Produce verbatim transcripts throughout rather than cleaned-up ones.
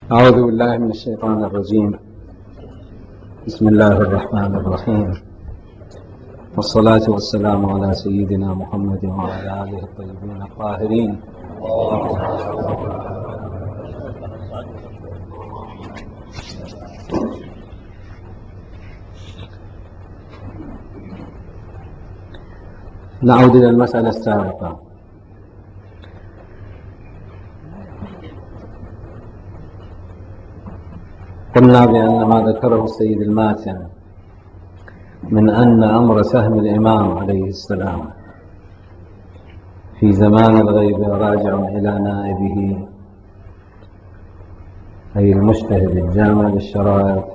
أعوذ بالله من الشيطان الرجيم. بسم الله الرحمن الرحيم، والصلاة والسلام على سيدنا محمد وعلى آله الطيبين الطاهرين. نعود إلى المسألة السابقة. قلنا بأن ما ذكره السيد الماتن من أن أمر سهم الإمام عليه السلام في زمان الغيبة راجع إلى نائبه، أي المجتهد الجامع للشرائط،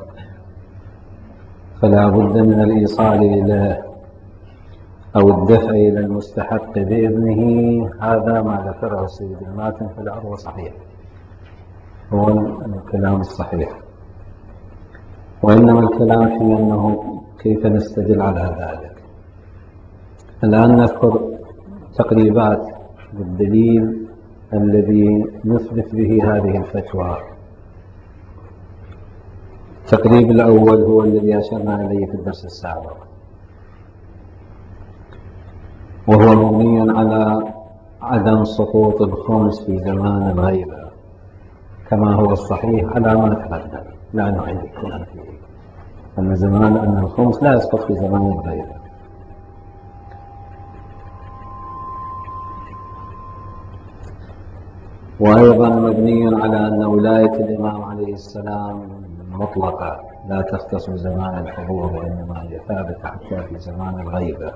فلا بد من الإيصال إليه أو الدفع إلى المستحق بإذنه. هذا ما ذكره السيد الماتن في الأرض صحيح، هو الكلام الصحيح، وإنما الكلام في أنه كيف نستدل على ذلك. الآن نذكر تقريبات بالدليل الذي نثبت به هذه الفتوى. التقريب الأول هو الذي أشرنا إليه في الدرس السابق، وهو مبني على عدم سقوط الخمس في زمان الغيبة كما هو الصحيح على ما تقدم، لا نعيد الكلام فيه، أن زمان أن الخمس لا يسقط في زمان الغيبة. وأيضا مبني على أن ولاية الإمام عليه السلام مطلقة لا تختص زمان الحضور، وإنما هي ثابتة حتى في زمان الغيبة.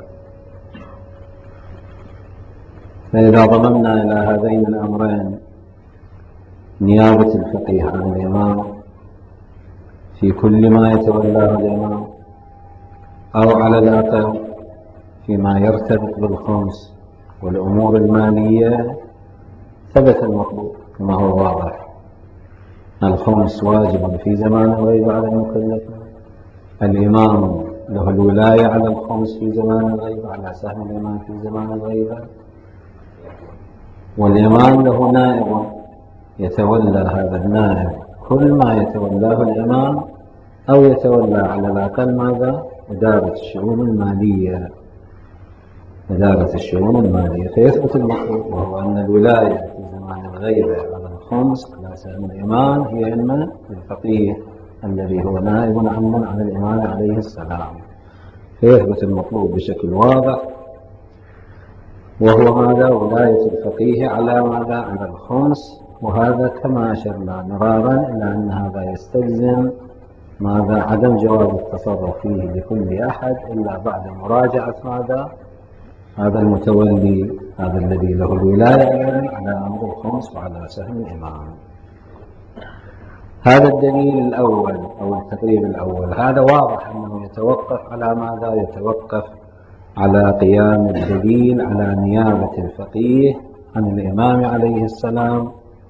فإذا ضممنا إلى هذين الأمرين نيابة الفقيه عن الإمام في كل ما يتولاه الإمام، أو على الأقل فيما يرتبط بالخمس والأمور المالية، ثبت المطلوب كما هو واضح. الخمس واجب في زمان الغيبة على المكلف، الإمام له الولاية على الخمس في زمان الغيبة على سهم الإمام في زمان الغيبة، والإمام له نائب يتولى هذا النائب كل ما يتولاه الإمام، أو يتولى على الأقل ماذا؟ إدارة الشؤون المالية، إدارة الشؤون المالية. فيثبت المطلوب، وهو أن الولاية في زمان الغيبة على الخمس على سهم الإمام هي إما الفقيه الذي هو نائب عمن عن الإمام عليه السلام. فيثبت المطلوب بشكل واضح، وهو ماذا؟ ولاية الفقيه على ماذا؟ على الخمس. وهذا كما أشرنا مرارا إلى أن هذا يستلزم ماذا؟ عدم جواز التصرف فيه لكل أحد إلا بعد مراجعة ماذا؟ هذا المتولي، هذا الذي له الولاية على أمر الخمس وعلى سهم الإمام. هذا الدليل الأول أو التقريب الأول، هذا واضح أنه يتوقف على ماذا؟ يتوقف على قيام الدليل على نيابة الفقيه عن الإمام عليه السلام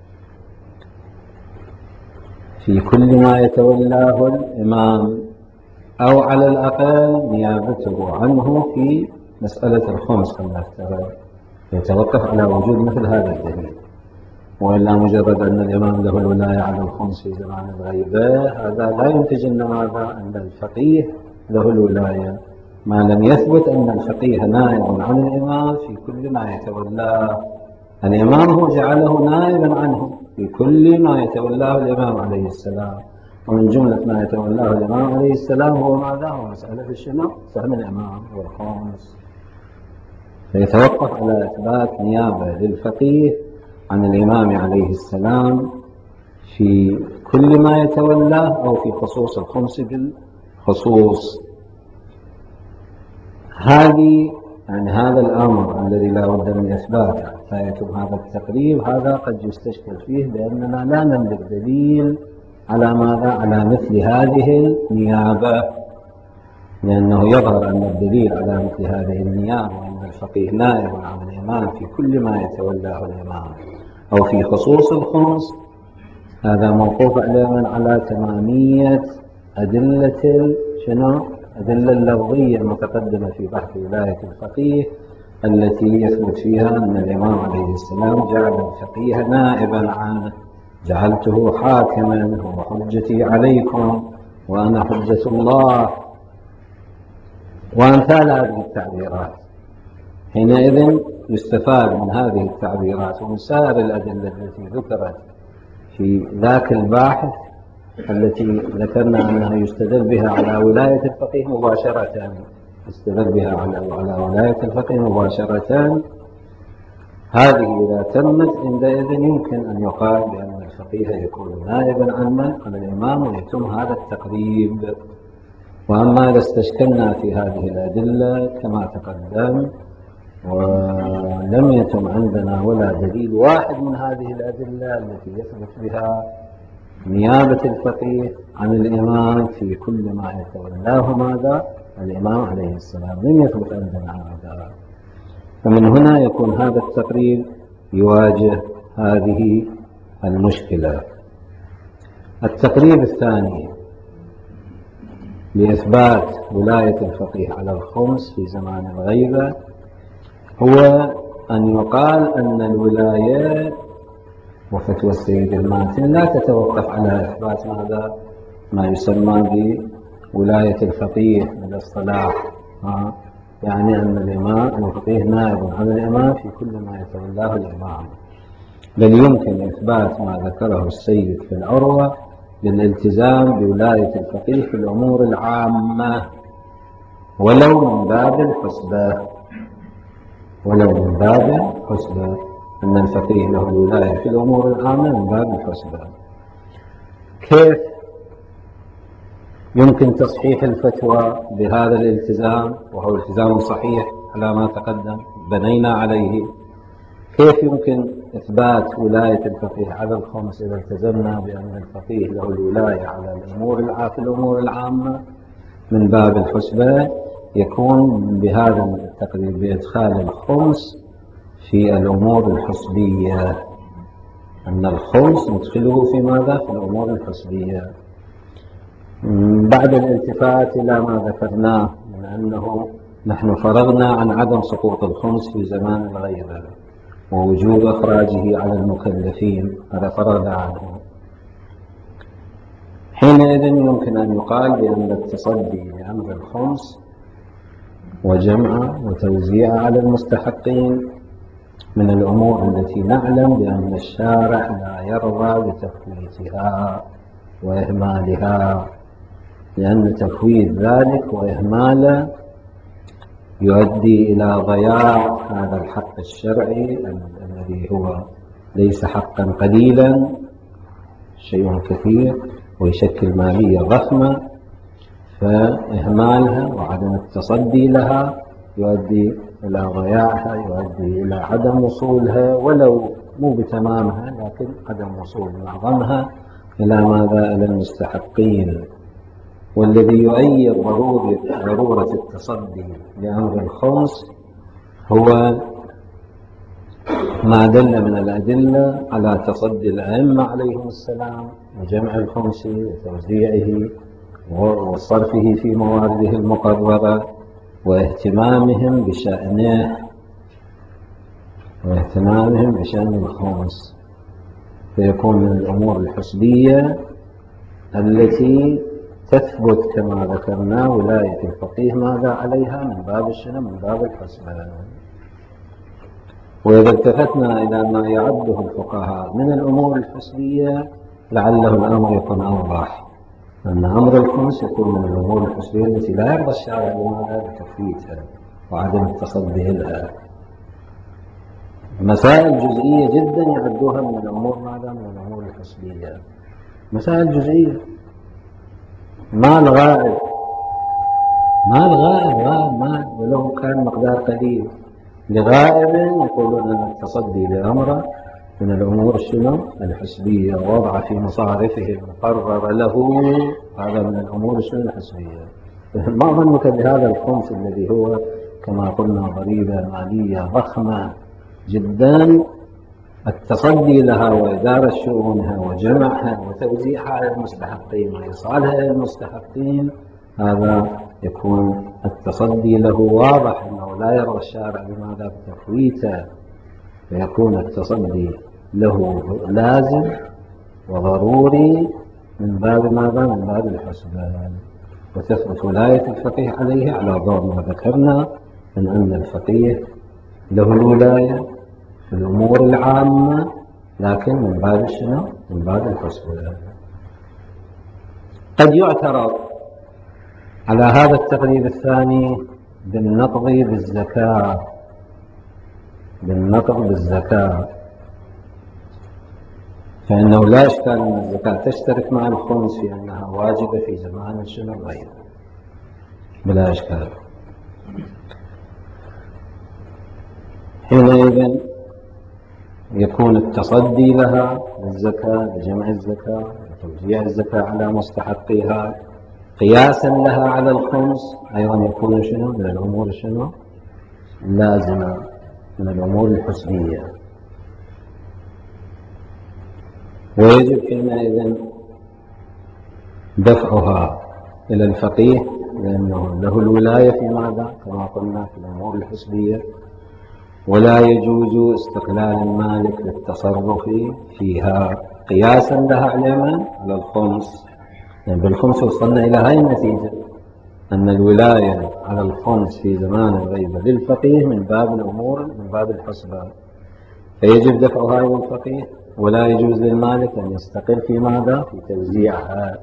في كل ما يتولاه الإمام، أو على الأقل نيابته عنه في مسألة الخمس كما افترض. يتوقف على وجود مثل هذا الدليل، وإلا مجرد أن الإمام له الولاية على الخمس في زمان الغيبة، هذا لا ينتج أن ماذا؟ أن الفقيه له الولاية، ما لم يثبت أن الفقيه نائب عن الإمام في كل ما يتولاه الإمام. هو جعله نائبا عنه في كل ما يتولاه الإمام عليه السلام، ومن جملة ما يتولاه الإمام عليه السلام هو ماذا؟ هو مسألة الشنو؟ سهم الإمام والخمس. فيتوقف على إثبات نيابة للفقيه عن الإمام عليه السلام في كل ما يتولاه، أو في خصوص الخمس بالخصوص. هذه يعني هذا الأمر الذي لا بد من إثباته حتى يتم هذا التقريب، هذا قد يستشكل فيه بأننا لا نملك دليل على ماذا؟ على مثل هذه النيابة، لأنه يظهر أن الدليل على مثل هذه النيابة وأن الفقيه نائب عن الإمام في كل ما يتولاه الإمام أو في خصوص الخمس، هذا موقوف أيضا على تمامية أدلة شنو؟ أدلة اللفظية المتقدمة في بحث ولاية الفقيه، التي يثبت فيها أن الإمام عليه السلام جعل الفقيه نائبا عن جعلته حاكما وحجتي عليكم وأنا حجة الله وأمثال هذه التعبيرات. حينئذ يستفاد من هذه التعبيرات ومن سائر الأدلة التي ذكرت في ذاك الباحث التي ذكرنا أنها يستدل بها على ولاية الفقيه مباشرة، يستدل بها على على ولاية الفقيه مباشرة. هذه إذا تمت عندئذ يمكن أن يقال بأن الفقيه يكون نائبا عن من؟ عن الإمام، ويتم هذا التقريب. وأما إذا استشكلنا في هذه الأدلة كما تقدم ولم يتم عندنا ولا دليل واحد من هذه الأدلة التي يثبت بها نيابة الفقيه عن الإمام في كل ما يتولاه ماذا؟ الإمام عليه السلام، لم يثبت عندنا هذا. فمن هنا يكون هذا التقريب يواجه هذه المشكلة. التقريب الثاني لإثبات ولاية الفقيه على الخمس في زمان الغيبة هو أن يقال أن الولاية وفتوى السيد الماتن لا تتوقف على إثبات ماذا؟ ما يسمى بولاية الفقيه من الصلاح، يعني أن الإمام الفقيه نائب عن الإمام في كل ما يتولاه الإمام، بل يمكن إثبات ما ذكره السيد في العروة بالالتزام بولاية الفقيه في الأمور العامة ولو من باب الحسبة، ولو من باب الحسبة، أن الفقيه له الولاية في الأمور العامة من باب الحسبة. كيف يمكن تصحيح الفتوى بهذا الالتزام وهو التزام صحيح على ما تقدم بنينا عليه؟ كيف يمكن إثبات ولاية الفقيه على الخمس إذا التزمنا بأن الفقيه له الولاية على الأمور في الأمور العامة من باب الحسبة؟ يكون بهذا التقريب بإدخال الخمس في الأمور الحسبية، أن الخمس ندخله في ماذا؟ في الأمور الحسبية، بعد الالتفات إلى ما ذكرناه من أنه نحن فرغنا عن عدم سقوط الخمس في زمان الغيبة ووجوب إخراجه على المكلفين، هذا فرغنا عنه. حينئذ يمكن أن يقال بأن التصدي لأمر الخمس وجمع وتوزيع على المستحقين من الأمور التي نعلم بأن الشارع لا يرضى بتفويتها وإهمالها، لأن تفويت ذلك وإهماله يؤدي إلى ضياع هذا الحق الشرعي الذي هو ليس حقا قليلا، شيء كثير ويشكل مالية ضخمة، فإهمالها وعدم التصدي لها يؤدي إلى ضياعها، يؤدي إلى عدم وصولها ولو مو بتمامها لكن عدم وصول معظمها إلى ماذا؟ إلى المستحقين. والذي يؤيد ضرورة ضرورة التصدي لأمر الخمس هو ما دل من الأدلة على تصدي الأئمة عليهم السلام وجمع الخمس وتوزيعه وصرفه في موارده المقررة واهتمامهم بشأنه واهتمامهم بشأن الخمس، فيكون من الأمور الحسبية التي تثبت كما ذكرنا ولاية الفقيه ماذا عليها من باب الشنو؟ من باب الحسبة. وإذا التفتنا إلى ما يعده الفقهاء من الأمور الحسبية لعله الأمر يكون أوضح، أن أمر الخمس يكون من الأمور الحسبية التي لا يرضى الشارع بماذا؟ بتفويتها وعدم التصدي لها. مسائل جزئية جدا يعدوها من الأمور ماذا؟ من الأمور الحسبية، مسائل جزئية. مال غائب، مال غائب غائب مال ولو كان مقدار قليل لغائب يقولون أن التصدي لأمره من الأمور الشنو؟ الحسبية، ووضع في مصارفه المقرر له، هذا من الأمور الشنو؟ الحسبية. ما ظنك بهذا الخمس الذي هو كما قلنا ضريبة مالية ضخمة جدا، التصدي لها وإدارة شؤونها وجمعها وتوزيعها على المستحقين وإيصالها إلى المستحقين، هذا يكون التصدي له واضح أنه لا يرى الشارع بماذا؟ بتفويته، فيكون التصدي له لازم وضروري من باب ماذا؟ من باب الحسبان. وتثبت ولاية الفقيه عليه على ضوء ما ذكرنا من أن الفقيه له الولاية في الأمور العامة، لكن من باب شنو؟ من باب الحسبان. قد يعترض على هذا التقريب الثاني بالنقض بالزكاة بالنقض بالزكاة فإنه لا إشكال أن الزكاة تشترك مع الخمس في أنها واجبة في زمان شنو غيره، بلا إشكال. حينئذ يكون التصدي لها للزكاة لجمع الزكاة وتوزيع الزكاة على مستحقيها قياسا لها على الخمس أيضا يكون شنو؟ من الأمور شنو؟ لازمة، من الأمور الحسبية. ويجب حينئذ دفعها إلى الفقيه لأنه له الولاية في ماذا؟ كما قلنا في الأمور الحسبية، ولا يجوز استقلال المالك للتصرف فيها قياسا لها على من؟ على الخمس. يعني بالخمس وصلنا إلى هذه النتيجة أن الولاية على الخمس في زمان الغيبة للفقيه من باب الأمور من باب الحسبان، فيجب دفعها إلى الفقيه، ولا يجوز للمالك أن يستقل في ماذا؟ في توزيعها.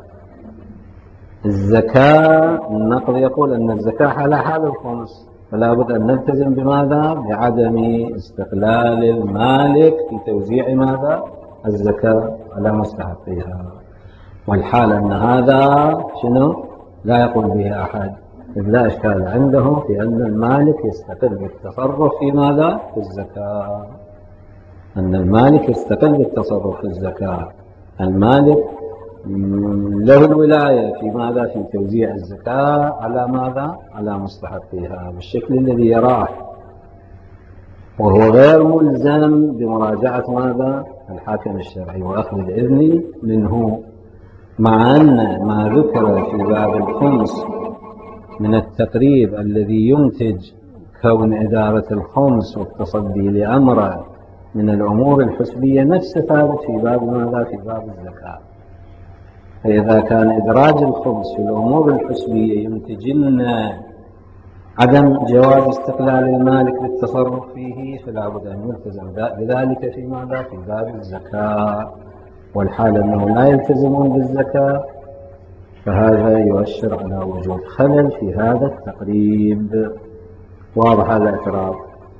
الزكاة النقض يقول أن الزكاة على حال الخمس، فلا بد أن نلتزم بماذا؟ بعدم استقلال المالك في توزيع ماذا؟ الزكاة على مستحقيها. والحال أن هذا شنو؟ لا يقول به أحد، إذ لا إشكال عندهم في أن المالك يستقل بالتصرف في ماذا؟ في الزكاة. أن المالك يستقل بالتصرف في الزكاة. المالك له الولاية في ماذا؟ في توزيع الزكاة على ماذا؟ على مستحقيها بالشكل الذي يراه، وهو غير ملزم بمراجعة ماذا؟ الحاكم الشرعي وأخذ الإذن منه، مع أن ما ذكر في باب الخمس من التقريب الذي ينتج كون إدارة الخمس والتصدي لأمره من الأمور الحسبية نفس ثابت في باب ماذا؟ في باب الزكاة. فإذا كان إدراج الخمس في الأمور الحسبية ينتج لنا عدم جواز استقلال المالك للتصرف فيه، فلا بد أن يلتزم بذلك في ماذا؟ في باب الزكاة. والحال أنه لا يلتزمون بالزكاة، فهذا يؤشر على وجود خلل في هذا التقريب. واضح هذا الاعتراض؟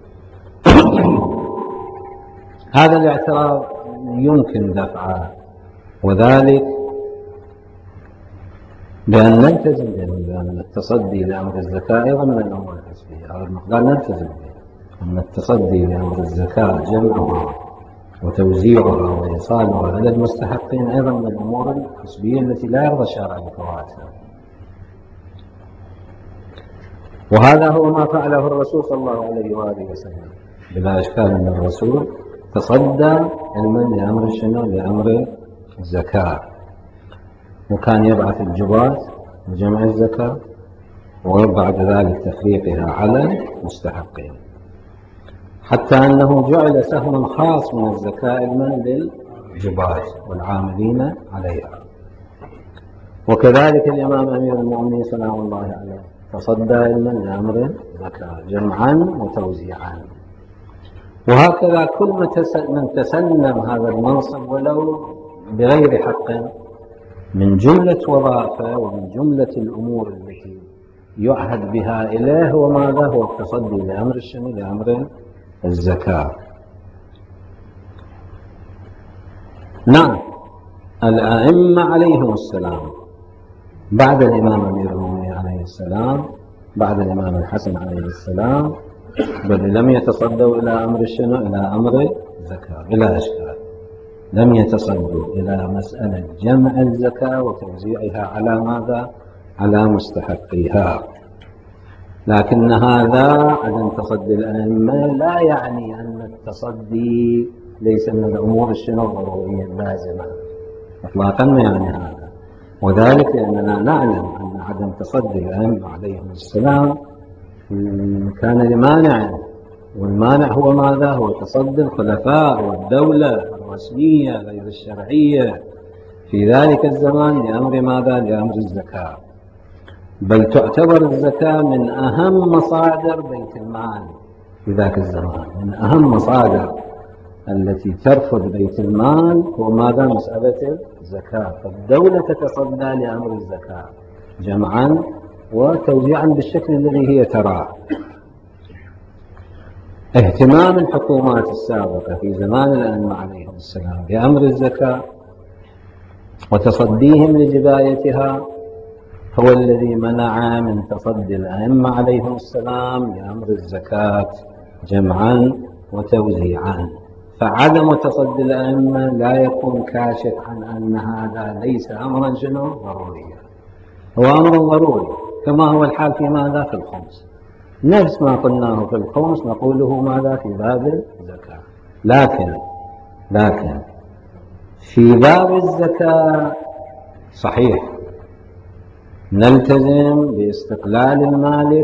هذا الاعتراض يمكن دفعه، وذلك بأن نلتزم بأن التصدي لأمر الزكاة أيضا من الأمور الحسبية. هذا المقدار نلتزم به، أن التصدي لأمر الزكاة جمعها وتوزيعها وإيصالها على المستحقين أيضا من الأمور الحسبية التي لا يرضى الشارع بفواتها. وهذا هو ما فعله الرسول صلى الله عليه وآله وسلم. بلا إشكال أن الرسول تصدى علما لأمر شنو؟ لأمر الزكاة، وكان يبعث الجبات لجمع الزكاة وبعد ذلك تفريقها على المستحقين، حتى أنه جعل سهم خاص من الزكاة علما للجبات والعاملين عليها. وكذلك الإمام أمير المؤمنين سلام الله عليه تصدى علما لأمر الزكاة جمعا وتوزيعا. وهكذا كل من تسلم هذا المنصب ولو بغير حق من جملة وظائفه ومن جملة الأمور التي يعهد بها إليه هو ماذا؟ هو التصدي لأمر الشنو؟ لأمر الزكاة. نعم، الأئمة عليهم السلام بعد الإمام أمير المؤمنين عليه السلام، بعد الإمام الحسن عليه السلام، بل لم يتصدوا إلى أمر الشنو؟ إلى أمر الزكاة بلا إشكال. لم يتصدوا إلى مسألة جمع الزكاة وتوزيعها على ماذا؟ على مستحقيها. لكن هذا عدم تصدي الأئمة لا يعني أن التصدي ليس من الأمور الشنو الضرورية اللازمة إطلاقا، ما يعني هذا. وذلك لأننا نعلم أن عدم تصدي الأئمة عليهم السلام كان لمانع، والمانع هو ماذا؟ هو تصدي الخلفاء والدولة الرسمية غير الشرعية في ذلك الزمان لأمر ماذا؟ لأمر الزكاة. بل تعتبر الزكاة من أهم مصادر بيت المال في ذاك الزمان. من أهم مصادر التي ترفض بيت المال هو ماذا؟ مسألة الزكاة. فالدولة تتصدى لأمر الزكاة جمعا وتوزيعا بالشكل الذي هي تراه. اهتمام الحكومات السابقة في زمان الأئمة عليهم السلام بأمر الزكاة وتصديهم لجبايتها هو الذي منع من تصدي الأئمة عليهم السلام لأمر الزكاة جمعا وتوزيعا. فعدم تصدي الأئمة لا يكون كاشف عن أن هذا ليس أمرا شنو ضروريا، هو أمر ضروري كما هو الحال في ماذا؟ في الخمس. نفس ما قلناه في الخمس نقوله ماذا؟ في باب الزكاة. لكن لكن في باب الزكاة صحيح نلتزم باستقلال المالك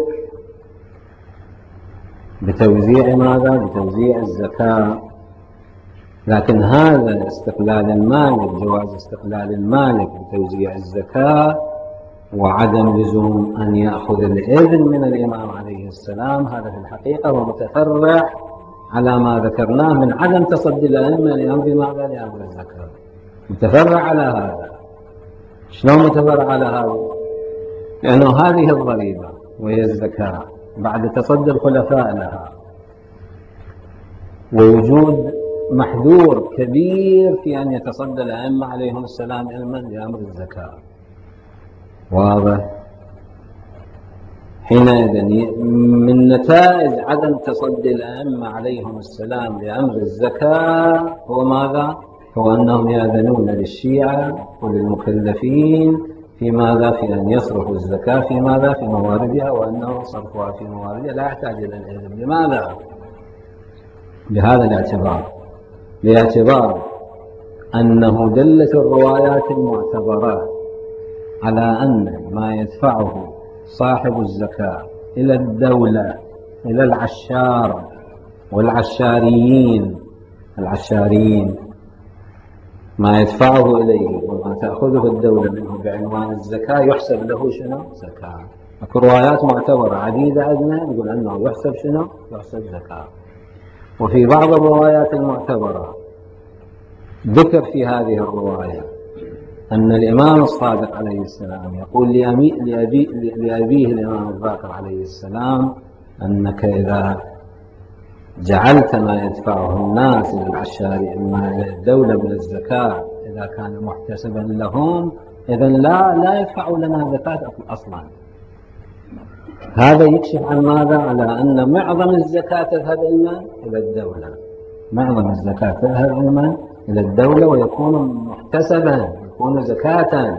بتوزيع ماذا؟ بتوزيع الزكاة. لكن هذا استقلال المالك، جواز استقلال المالك بتوزيع الزكاة وعدم لزوم أن يأخذ الإذن من الإمام عليه السلام، هذا في الحقيقة هو متفرع على ما ذكرناه من عدم تصدي الأئمة لأمر ماذا؟ لأمر الزكاة. متفرع على هذا. شلون متفرع على هذا؟ لأنه هذه الضريبة وهي الزكاة بعد تصدي الخلفاء لها ووجود محذور كبير في أن يتصدى الأئمة عليهم السلام علما لأمر الزكاة. واضح؟ حينئذ من نتائج عدم تصدي الأئمة عليهم السلام لأمر الزكاة هو ماذا؟ هو أنهم يأذنون للشيعة وللمكلفين في ماذا؟ في أن يصرفوا الزكاة في ماذا؟ في مواردها، وأنه صرفها في مواردها لا يحتاج إلى الإذن. لماذا؟ بهذا الاعتبار، باعتبار أنه دلت الروايات المعتبرات على أن ما يدفعه صاحب الزكاة إلى الدولة إلى العشار والعشاريين العشاريين ما يدفعه إليه وما تأخذه الدولة منه بعنوان الزكاة يحسب له شنو؟ زكاة. اكو روايات معتبرة عديدة عندنا يقول أنه يحسب شنو؟ يحسب زكاة. وفي بعض الروايات المعتبرة ذكر في هذه الرواية أن الإمام الصادق عليه السلام يقول لأبي لأبي لأبيه الإمام الباقر عليه السلام أنك إذا جعلت ما يدفعه الناس إلى العشاري إما إلى الدولة من الزكاة إذا كان محتسبا لهم إذا لا لا يدفعوا لنا زكاة أصلا. هذا يكشف عن ماذا؟ على أن معظم الزكاة تذهب إلى الدولة. معظم الزكاة تذهب إلى الدولة ويكون محتسبا، يكون زكاة.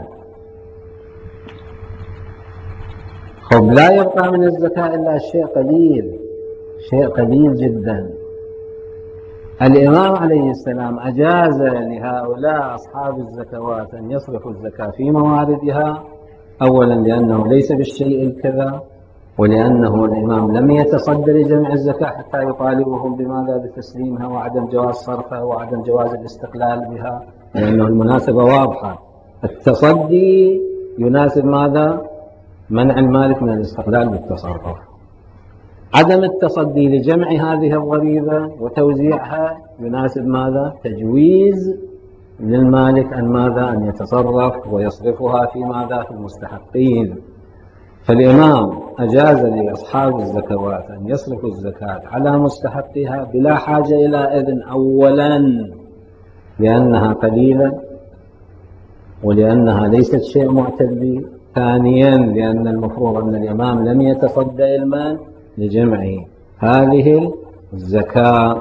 خب لا يبقى من الزكاة إلا شيء قليل، شيء قليل جدا. الإمام عليه السلام أجاز لهؤلاء أصحاب الزكوات أن يصرفوا الزكاة في مواردها، أولا لأنه ليس بالشيء الكذا، ولأنه الإمام لم يتصدر لجمع الزكاة حتى يطالبهم بماذا؟ بتسليمها وعدم جواز صرفها وعدم جواز الاستقلال بها، لأنه المناسبة واضحة. التصدي يناسب ماذا؟ منع المالك من الاستقلال بالتصرف. عدم التصدي لجمع هذه الضريبة وتوزيعها يناسب ماذا؟ تجويز للمالك أن ماذا؟ أن يتصرف ويصرفها في ماذا؟ في المستحقين. فالإمام أجاز لأصحاب الزكوات أن يصرفوا الزكاة على مستحقها بلا حاجة إلى إذن، أولا لأنها قليلة ولأنها ليست شيء معتد به، ثانيا لأن المفروض أن الإمام لم يتصدى المال لجمع هذه الزكاة.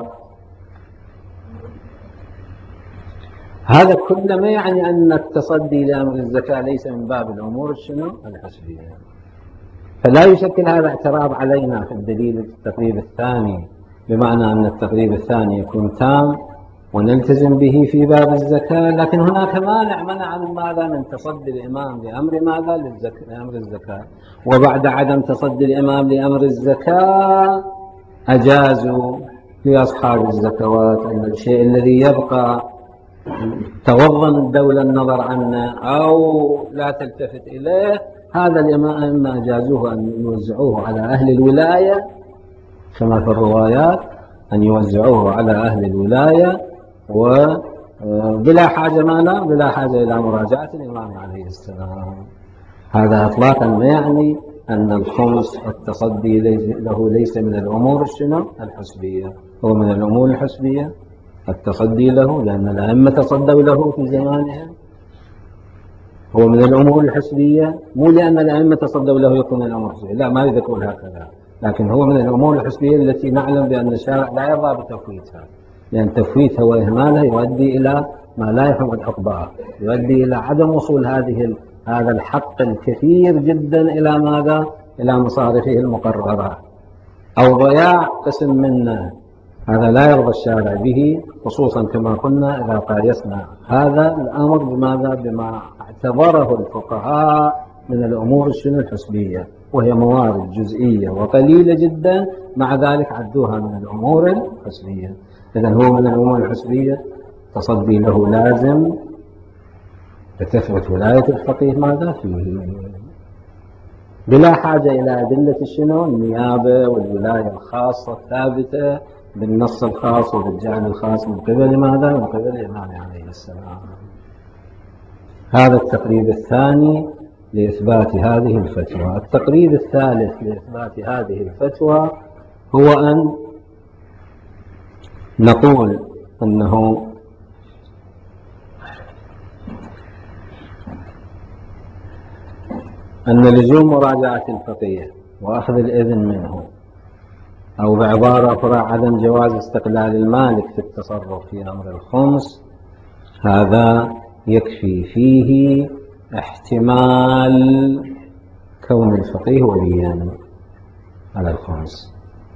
هذا كله ما يعني أن التصدي لأمر الزكاة ليس من باب الأمور شنو؟ الحسبية. فلا يشكل هذا اعتراض علينا في الدليل التقريب الثاني، بمعنى أن التقريب الثاني يكون تام ونلتزم به في باب الزكاة، لكن هناك مانع منع من ماذا؟ من تصدي الإمام لأمر ماذا؟ لأمر الزكاة. وبعد عدم تصدي الإمام لأمر الزكاة أجازوا لأصحاب الزكوات أن الشيء الذي يبقى توضن الدولة النظر عنه أو لا تلتفت إليه، هذا الأئمة أجازوه أن يوزعوه على أهل الولاية كما في الروايات، أن يوزعوه على أهل الولاية وبلا حاجة ماذا؟ بلا حاجة إلى مراجعة الإمام عليه السلام. هذا إطلاقا ما يعني أن الخمس التصدي له ليس من الأمور الشنو الحسبية، هو من الأمور الحسبية التصدي له، لأن الأئمة تصدوا له في زمانهم، هو من الأمور الحسبية، مو لأن الأئمة تصدوا له يكون الأمر حسبية، لا ما يريد يقول هكذا، لكن هو من الأمور الحسبية التي نعلم بأن الشارع لا يرضى بتفويتها، لأن تفويتها وإهمالها يؤدي إلى ما لا يحمد عقباه، يؤدي إلى عدم وصول هذه هذا الحق الكثير جدا إلى ماذا؟ إلى مصارفه المقررة، أو ضياع قسم منه، هذا لا يرضى الشارع به، خصوصا كما قلنا إذا قايسنا هذا الأمر بماذا؟ بما اعتبره الفقهاء من الأمور الشنو الحسبية، وهي موارد جزئية وقليلة جدا، مع ذلك عدوها من الأمور الحسبية. إذن هو من الأمور الحسبية، تصدي له لازم لتثبت ولاية الفقيه ماذا فيه، بلا حاجة إلى أدلة الشنو النيابة والولاية الخاصة الثابتة بالنص الخاص وبالجعل الخاص من قبل ماذا؟ من قبل الإمام عليه السلام. هذا التقريب الثاني لإثبات هذه الفتوى. التقريب الثالث لإثبات هذه الفتوى هو أن نقول أنه أن لزوم مراجعة الفقيه وأخذ الإذن منه، أو بعبارة أخرى عدم جواز استقلال المالك في التصرف في أمر الخمس، هذا يكفي فيه احتمال كون الفقيه وليا على الخمس،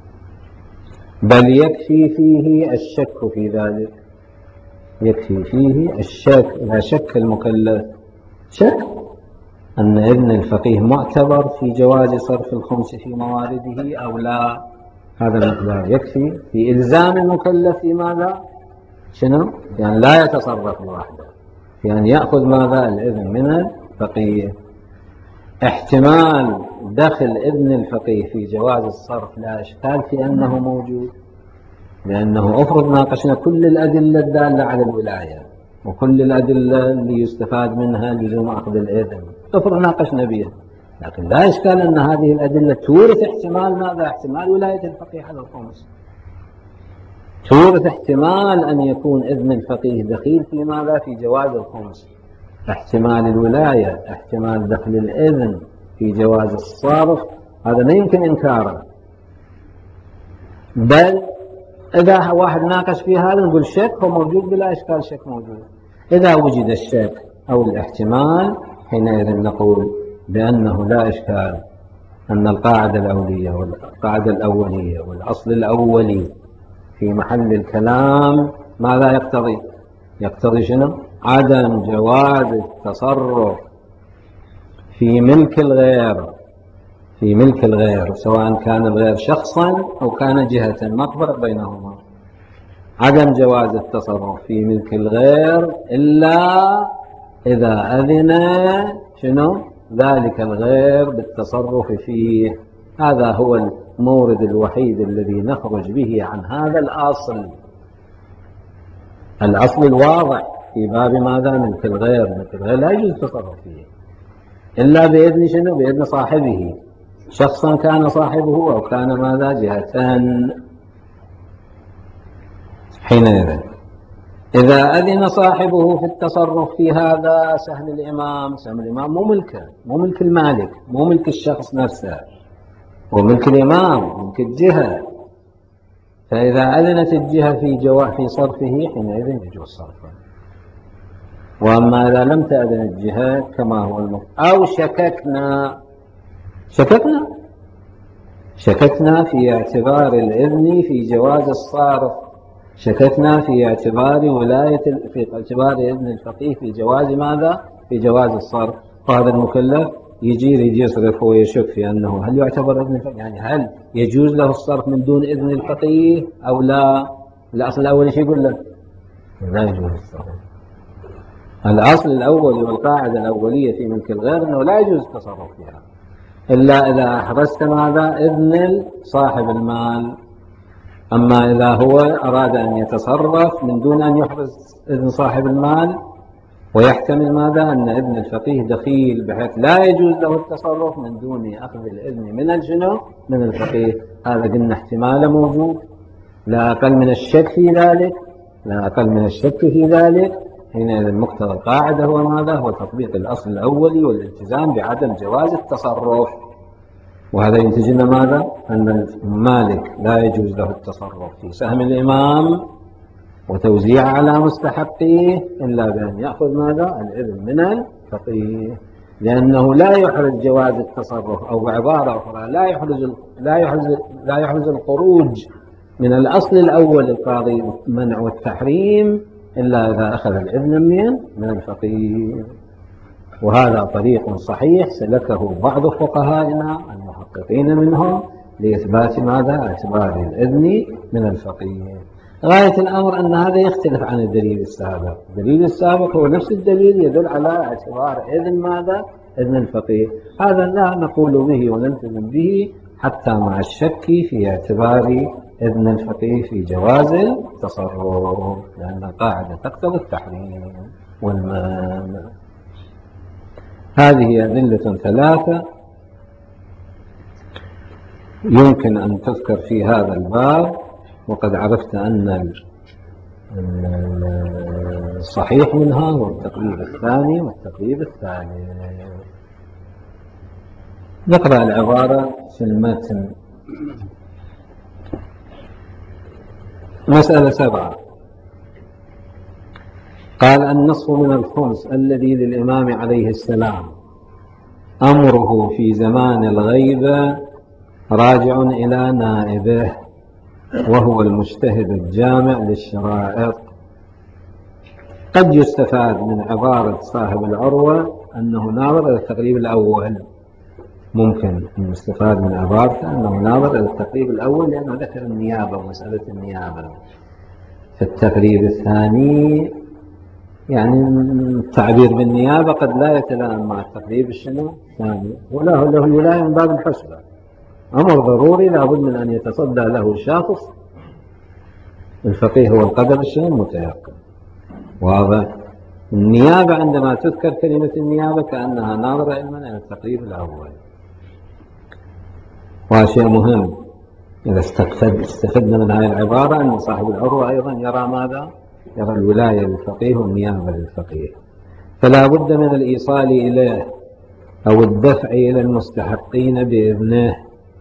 بل يكفي فيه الشك في ذلك، يكفي فيه الشك، إذا شك المكلف شك أن ابن الفقيه معتبر في جواز صرف الخمس في موارده أو لا، هذا المقدار يكفي في إلزام المكلف في ماذا؟ شنو؟ يعني لا يتصرف لوحده، يعني يأخذ ماذا؟ الإذن من الفقيه. احتمال دخل ابن الفقيه في جواز الصرف لا إشكال في أنه موجود، لأنه أفرض ناقشنا كل الأدلة الدالة على الولاية وكل الأدلة اللي يستفاد منها لزوم أخذ الإذن، أفرض ناقشنا بها، لكن لا إشكال أن هذه الأدلة تورث احتمال ماذا؟ احتمال ولاية الفقيه على الخمس، تورث احتمال أن يكون إذن الفقيه دخيل في ماذا؟ في جواز الخمس، احتمال الولاية، احتمال دخل الإذن في جواز الصرف، هذا لا يمكن إنكاره، بل إذا واحد ناقش في هذا نقول شك هو موجود بلا إشكال، شك موجود. إذا وجد الشك أو الاحتمال حينئذ نقول بأنه لا إشكال أن القاعدة الأولية والقاعدة الأولية والأصل الأولي في محل الكلام ماذا يقتضي؟ يقتضي شنو؟ عدم جواز التصرف في ملك الغير، في ملك الغير سواء كان الغير شخصا أو كان جهة، ما فرق بينهما، عدم جواز التصرف في ملك الغير إلا إذا أذن شنو ذلك الغير بالتصرف فيه، هذا هو المورد الوحيد الذي نخرج به عن هذا الأصل، الأصل الواضح في باب ماذا؟ ملك الغير، ملك الغير لا يجوز التصرف فيه إلا بإذن شنو؟ بإذن صاحبه، شخصا كان صاحبه أو كان ماذا؟ جهة. حينئذ إذا أذن صاحبه في التصرف في هذا سهم الإمام، سهم الإمام مو ملكه، مو ملك المالك، مو ملك الشخص نفسه، هو ملك الإمام، ملك الجهة، فإذا أذنت الجهة في جوا في صرفه حينئذ يجوز صرفه. وأما إذا لم تأذن الجهة كما هو المفروض، أو شككنا شككنا شككنا في اعتبار الإذن في جواز الصارف، شككنا في اعتبار ولاية في اعتبار إذن الفقيه في جواز ماذا؟ في جواز الصرف، فهذا المكلف يجي يجي يصرف ويشك في أنه هل يعتبر إذن الفقيه، يعني هل يجوز له الصرف من دون إذن الفقيه أو لا؟ الأصل الأول شيء يقول له لا يجوز الصرف، الأصل الأولي والقاعدة الأولية في ملك الغير أنه لا يجوز التصرف فيها إلا إذا أحرزت ماذا؟ إذن صاحب المال. أما إذا هو أراد أن يتصرف من دون أن يحرز إذن صاحب المال، ويحتمل ماذا؟ أن إذن الفقيه دخيل بحيث لا يجوز له التصرف من دون أخذ الإذن من الجنو من الفقيه، هذا قلنا احتمال موجود، لا أقل من الشك في ذلك، لا أقل من الشك في ذلك. حينئذ مقتضى القاعدة هو ماذا؟ هو تطبيق الأصل الأولي والالتزام بعدم جواز التصرف. وهذا ينتج لنا ماذا؟ أن المالك لا يجوز له التصرف في سهم الإمام وتوزيع على مستحقيه إلا بأن يأخذ ماذا؟ الإذن من الفقيه، لأنه لا يحرز جواز التصرف، أو بعبارة أخرى لا يحرز لا يحرز لا يحرز الخروج من الأصل الأول القاضي المنع والتحريم إلا إذا أخذ الإذن من من الفقيه. وهذا طريق صحيح سلكه بعض فقهائنا المحققين منهم لإثبات ماذا؟ اعتبار الإذن من الفقيه. غاية الأمر أن هذا يختلف عن الدليل السابق. الدليل السابق هو نفس الدليل يدل على اعتبار إذن ماذا؟ إذن الفقيه. هذا لا نقول به ونلتزم به حتى مع الشك في اعتبار إذن الفقيه في جواز التصرف، لأن القاعدة تقتضي التحريم والمانع. هذه أدلة ثلاثة يمكن أن تذكر في هذا الباب، وقد عرفت أن الصحيح منها هو التقريب الثاني والتقريب الثالث. نقرأ العبارة في المتن. مسألة سبعة. قال: النصف من الخمس الذي للإمام عليه السلام أمره في زمان الغيبة راجع إلى نائبه، وهو المجتهد الجامع للشرائط. قد يستفاد من عبارة صاحب العروة أنه ناظر إلى التقريب الأول، ممكن أن يستفاد من عبارته أنه ناظر إلى التقريب الأول لأنه ذكر النيابة ومسألة النيابة. في التقريب الثاني يعني التعبير بالنيابة قد لا يتلائم مع التقريب الشنو الثاني، وله له الولاية من باب الحسبة، أمر ضروري لابد من أن يتصدى له شخص. الفقيه هو القدر الشنو المتيقن. واضح؟ النيابة عندما تذكر كلمة النيابة كأنها ناظرة علما إلى التقريب الأول. وشيء مهم إذا استفدنا من هذه العبارة أن صاحب العروة أيضا يرى ماذا؟ يرى الولاية للفقيه والنيابة للفقيه، فلا بد من الإيصال إليه أو الدفع إلى المستحقين بإذنه.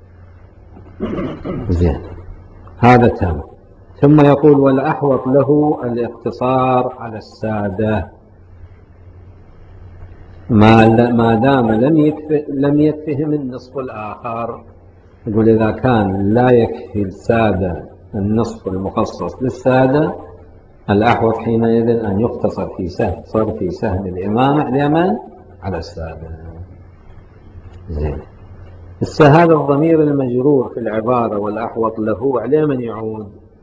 زين، هذا تام. ثم يقول: والأحوط له الاقتصار على السادة ما دام لم يكفه لم يكفهم النصف الآخر. يقول إذا كان لا يكفي السادة النصف المخصص للسادة، الأحوط حينئذ أن يقتصر في سهم صار في سهم الإمام اليمن على السادة. زين، هذا الضمير المجرور في العبارة والأحوط له عليه من يعود؟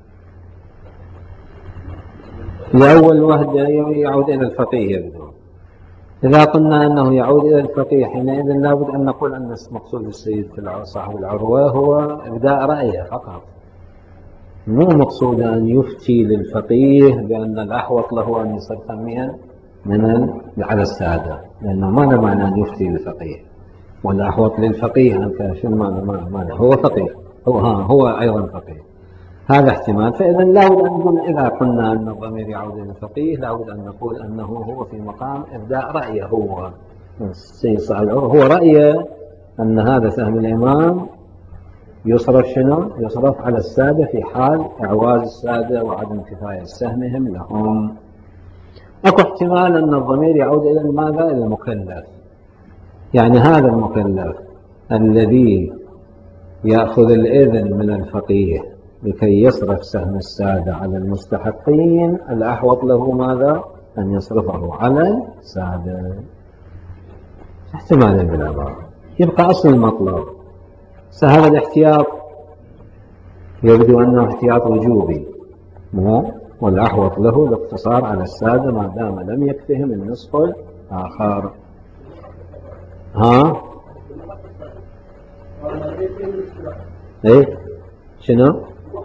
لأول وهدة يعود إلى الفقيه يبدو. إذا قلنا أنه يعود إلى الفقيه حينئذ لابد أن نقول أن مقصود السيد صاحب العروة هو إبداء رأيه فقط، مو مقصود أن يفتي للفقيه بأن الأحوط له أن يصرف مئة من على السادة، لأنه ما معنى أن يفتي للفقيه والأحوط للفقيه. أنت شو المعنى؟ ما هو فقيه، هو ها هو أيضا فقيه، هذا احتمال. فإذا لابد أن نقول إذا قلنا أن الضمير يعود إلى الفقيه لابد أن نقول أنه هو في مقام إبداء رأيه. هو السيد صاحب العروة هو رأيه أن هذا سهم الإمام يصرف شنو؟ يصرف على السادة في حال إعواز السادة وعدم كفاية سهمهم لهم. أكو احتمال أن الضمير يعود إلى ماذا؟ إلى المكلف، يعني هذا المكلف الذي يأخذ الإذن من الفقيه لكي يصرف سهم السادة على المستحقين، الأحوط له ماذا؟ أن يصرفه على السادة. احتمال بالعبارة يبقى أصل المطلب. هذا الاحتياط يبدو أنه احتياط وجوبي، مو والأحوط له الاقتصار على السادة ما دام لم يكفهم النصف الآخر. ها؟ ايه شنو؟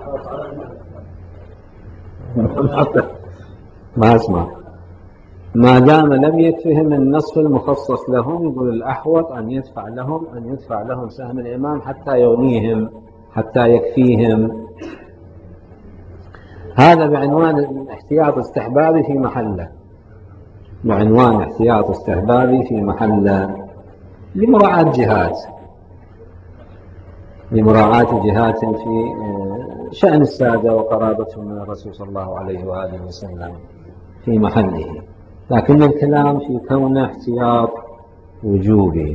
ما اسمع. ما دام لم يكفهم النصف المخصص لهم، يقول الأحوط أن يدفع لهم أن يدفع لهم سهم الإمام حتى يغنيهم، حتى يكفيهم. هذا بعنوان الاحتياط استحبابي في محله، بعنوان احتياط استحبابي في محله، لمراعاة جهات، لمراعاة جهات في شأن السادة وقرابتهم من الرسول صلى الله عليه وآله وسلم في محله، لكن الكلام في كونه احتياط وجوبي.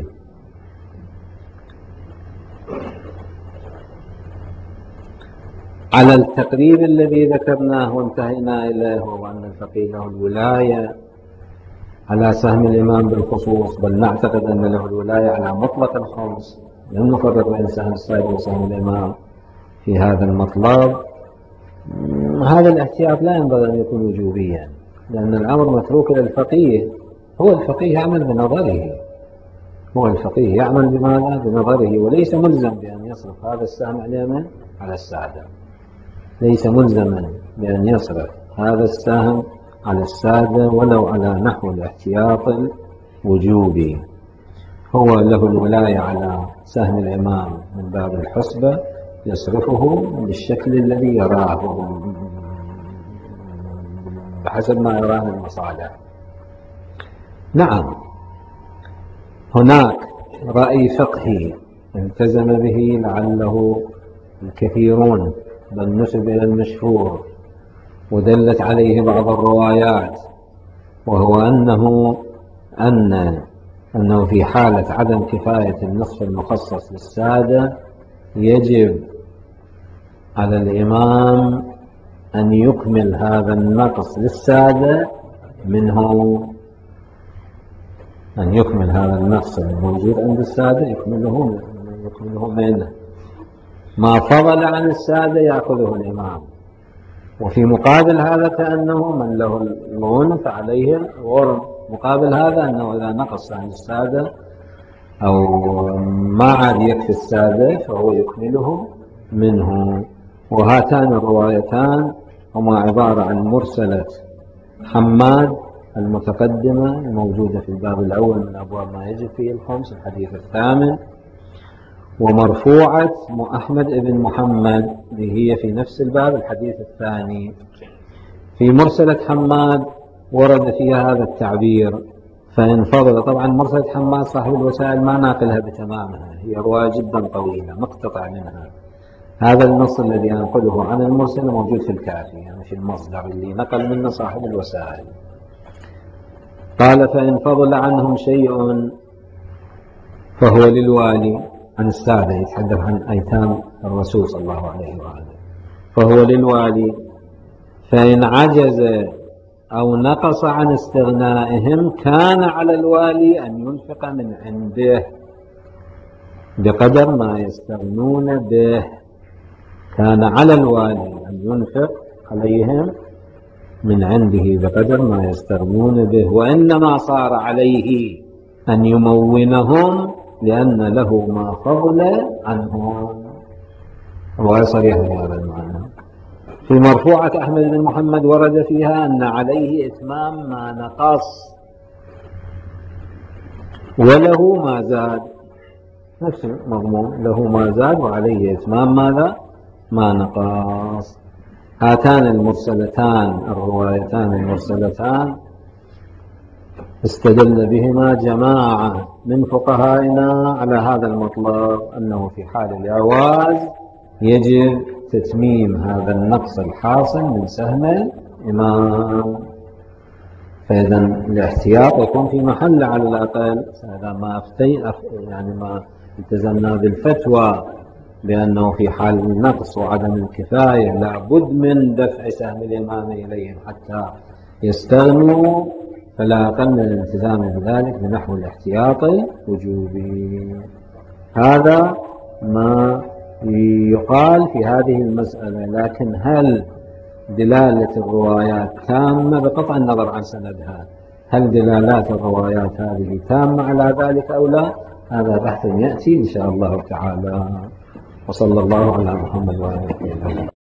على التقريب الذي ذكرناه وانتهينا إليه، هو أن الفقيه له الولاية على سهم الإمام بالخصوص، بل نعتقد أن له الولاية على مطلق الخمس، لم نفرق بين سهم السادة وسهم الإمام في هذا المطلب. هذا الاحتياط لا ينبغي أن يكون وجوبيا، لأن الأمر متروك للفقيه، هو الفقيه يعمل بنظره، هو الفقيه يعمل بماذا؟ بنظره، وليس ملزم بأن يصرف هذا السهم على على السادة، ليس ملزما بأن يصرف هذا السهم على السادة ولو على نحو الاحتياط الوجوبي. هو له الولاية على سهم الإمام من باب الحسبة، يصرفه بالشكل الذي يراه بحسب ما يراه من المصالح. نعم، هناك رأي فقهي التزم به لعله الكثيرون، بل نسب إلى المشهور ودلت عليه بعض الروايات، وهو أنه أن أنه في حالة عدم كفاية النصف المخصص للسادة يجب على الإمام أن يكمل هذا النقص للسادة منه، أن يكمل هذا النقص الموجود عند السادة يكمله يكمله منه، ما فضل عن السادة يأخذه الإمام. وفي مقابل هذا كأنه من له الغنم فعليه الغرم، مقابل هذا أنه إذا نقص عن السادة أو ما عاد يكفي السادة فهو يكمله منه. وهاتان الروايتان هما عبارة عن مرسلة حماد المتقدمة الموجودة في الباب الأول من أبواب ما يجب فيه الخمس، الحديث الثامن، ومرفوعة أحمد بن محمد اللي هي في نفس الباب الحديث الثاني. في مرسلة حماد ورد فيها هذا التعبير فإن فضل. طبعا مرسلة حماد صاحب الوسائل ما ناقلها بتمامها، هي رواية جدا طويلة مقتطع منها. هذا النص الذي أنقله عن المرسل موجود في الكافي، يعني في المصدر اللي نقل منه صاحب الوسائل. قال فإن فضل عنهم شيء فهو للوالي، عن السادة يتحدث عن أيتام الرسول صلى الله عليه وآله، فهو للوالي. فإن عجز أو نقص عن استغنائهم كان على الوالي أن ينفق من عنده بقدر ما يستغنون به، كان على الوالي أن ينفق عليهم من عنده بقدر ما يستغنون به، وإنما صار عليه أن يمونهم لأن له ما فضل عنهم. رواية صريحة في هذا المعنى. في مرفوعة أحمد بن محمد ورد فيها أن عليه إتمام ما نقص وله ما زاد، نفس المضمون، له ما زاد وعليه إتمام ماذا؟ ما نقص. هاتان المرسلتان الروايتان المرسلتان استدل بهما جماعة من فقهائنا على هذا المطلب، أنه في حال الجواز يجب تتميم هذا النقص الحاصل من سهم الإمام. فإذا الاحتياط يكون في محل على الأقل. هذا ما أفتي يعني ما التزمنا بالفتوى بأنه في حال النقص وعدم الكفاية لابد من دفع سهم الإمام إليهم حتى يستغنوا، فلا أقل من الالتزام بذلك بنحو الاحتياط الوجوبي. هذا ما يقال في هذه المسألة. لكن هل دلالة الروايات تامة بقطع النظر عن سندها، هل دلالات الروايات هذه تامة على ذلك أو لا؟ هذا بحث يأتي إن شاء الله تعالى. وصلى الله على محمد وعلى آله وصحبه.